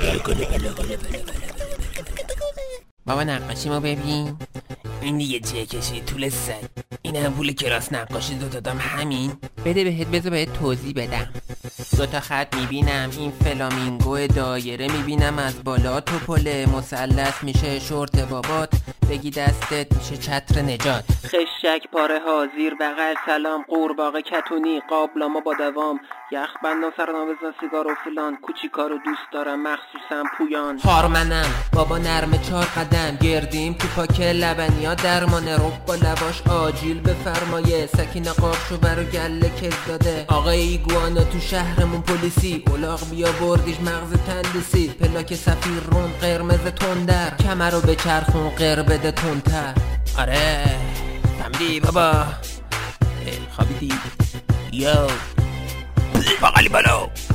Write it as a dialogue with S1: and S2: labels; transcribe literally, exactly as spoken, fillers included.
S1: بابا نقاشیمو ببین. این دیگه چیه کشید طول سگ؟ این هم پول کلاس نقاشی دوتا دام همین؟ بده بهت، بذار بهت توضیح بدم. دوتا خط میبینم، این فلامینگو دایره میبینم، از بالا توپله مثلث میشه شورت بابات، بگی دستت میشه چتر نجات. خشک پاره ها زیر بغل سلام، قورباغه کتونی قابلما با دوام، یخ بندان سرناوزن سیگار و فلان، کوچیکا رو دوست دارم مخصوصا پویان. هارمنم بابا نرمه چار قدم، گردیم تو پاک لبنیا درمانه، رب با لواش آجیل بفرمایه، سکینه قابشو برو گله کز داده، آقای ایگوانا تو شهرمون پلیسی، اولاغ بیا بردیش مغز تندیسی، پلاک سفیر رون قرمز تندر، کمر رو به چرخون قر بده تندتر. آره فهمیدی بابا؟ خوابیدی؟ یو بقالی بالا.